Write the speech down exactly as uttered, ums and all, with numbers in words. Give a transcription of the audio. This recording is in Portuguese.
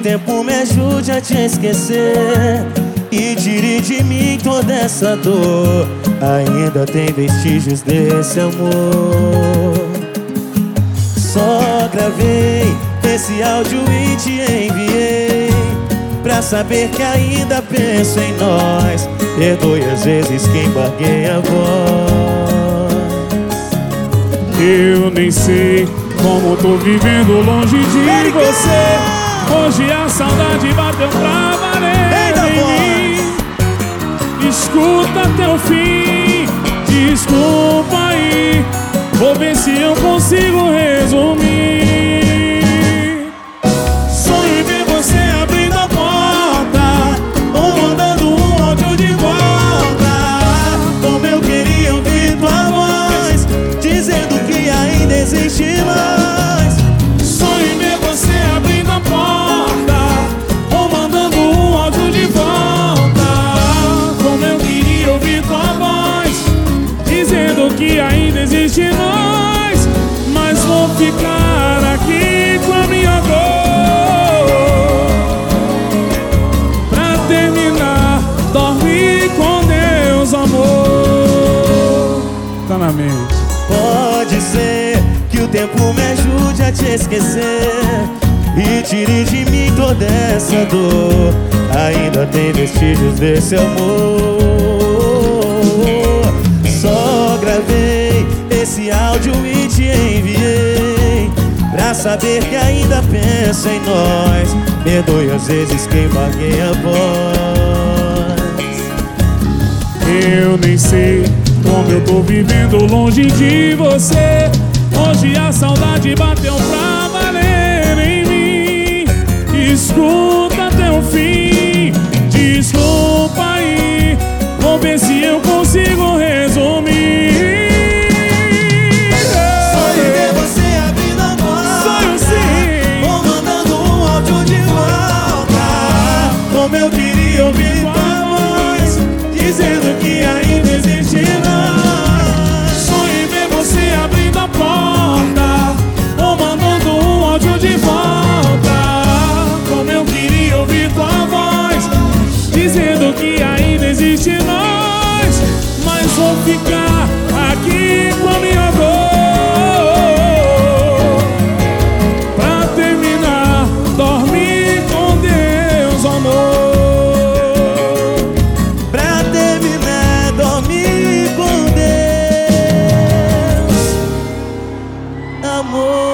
tempo me ajude a te esquecer e tire de mim toda essa dor. Ainda tem vestígios desse amor. Só gravei esse áudio e te enviei pra saber que ainda penso em nós. Perdoe às vezes que embarguei a voz. Eu nem sei como tô vivendo longe de você. Hoje a saudade bateu pra valer em mim. Escuta até o fim, desculpa aí, vou ver se eu consigo resumir. Sonho em ver você abrindo a porta ou mandando um áudio de volta. Como eu queria ouvir tua voz dizendo que ainda existe mais. Sonho em ver você abrindo a porta ou mandando um áudio de volta. Como eu queria ouvir tua voz dizendo que ainda existe nós. Mas vou ficar aqui com a minha dor. Pra terminar, dorme com Deus, amor. Tá na mente. Pode ser que o tempo me ajude a te esquecer e tire de mim toda essa dor. Ainda tem vestígios desse amor. Só gravei esse áudio e te enviei pra saber que ainda penso em nós. Perdoe às vezes que embarguei a voz. Eu nem sei como eu tô vivendo longe de você. Hoje a saudade bateu pra valer em mim. Escuta até o fim, desculpa aí, vou ver se eu consigo resumir. Sonho em ver você abrindo a porta, Sonho sim, ou mandando um áudio de volta. Como eu queria ouvir tua voz dizendo que ainda existe nós. sonho em ver você abrindo a porta ou mandando um áudio de volta. Como eu queria ouvir tua voz dizendo que ainda existe nós. Mas vou ficar aqui com a minha dor. Pra terminar, dorme com Deus, amor. Pra terminar, dormir com Deus, amor.